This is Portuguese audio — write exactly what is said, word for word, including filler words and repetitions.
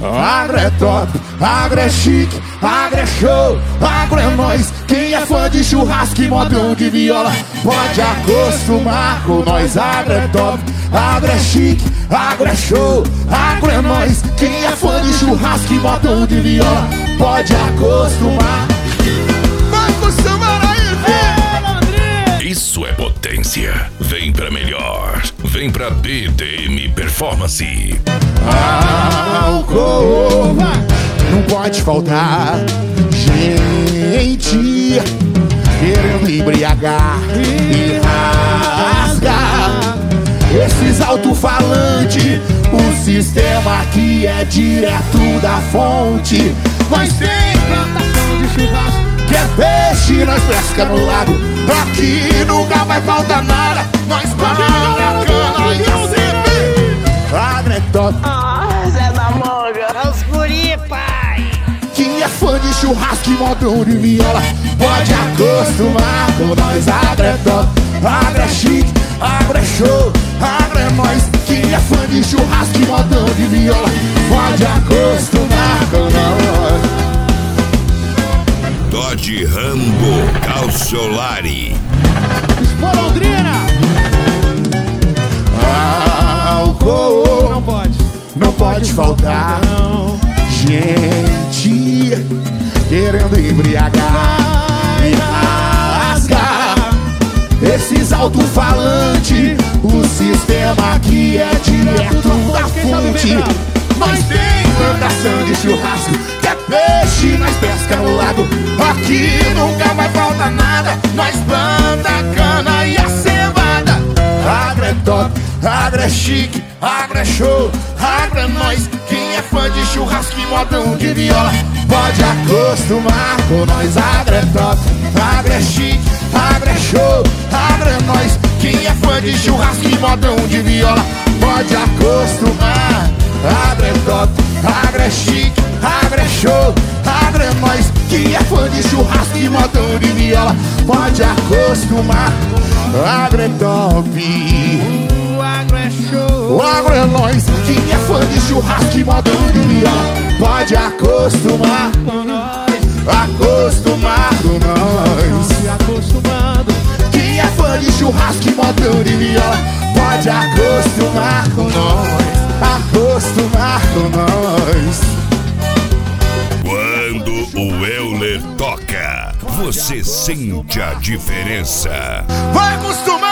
Agro é top, agro é chique, agro é show, agro é nós. Quem é fã de churrasco e modão de viola pode acostumar com nós. Agro é top, agro é chique, agro é show, agro é nós. Quem é fã de churrasco e modão de viola pode acostumar. Vai acostumar aí, filho! Isso é potência. Vem pra melhor. Vem pra B D M Performance. Álcool não pode faltar. Gente querendo embriagar e rasgar esses alto-falantes. O sistema aqui é direto da fonte. Nós tem plantação de churrasco, que é peixe, nós pesca no lago. Aqui nunca vai faltar nada. Nós paga a cana e a cerveja. Agro é top. Ah, Zé da Manga. É os guri, pai. Quem é fã de churrasco e modão de viola pode acostumar com nós. Agro é top, agro é chique, agro é show, agro é nós. Quem é fã de churrasco e modão de viola pode acostumar com nós. Dodge Rambo Calciolari. Expor Londrina. Álcool Não pode. não pode faltar. Não. Gente querendo embriagar e rasgar esses alto-falantes. O sistema aqui é direto da fonte. Nós tem plantação de churrasco, que é peixe, nós pesca no lago. Aqui nunca vai faltar nada. Nós planta a cana e a cevada. Agro é top, agro é chique, agro é show, agro é nós. Quem é fã de churrasco e modão de viola pode acostumar com nós. Agro é top, agro é chique, agro é show, agro é nós. Quem é fã de churrasco e modão de viola pode acostumar. Agro é top, agro é chique, agro é show, agro é nós. Quem é fã de churrasco e modão de viola pode acostumar. Agro é top, O agro é show. o agro é nós. Quem é fã de churrasco e modão de viola pode acostumar. Acostumar com nós. Se acostumando. Quem é fã de churrasco e modão de viola pode acostumar com nós. Acostumar com nós. Quando o Euler toca, você sente a diferença. Vai acostumar.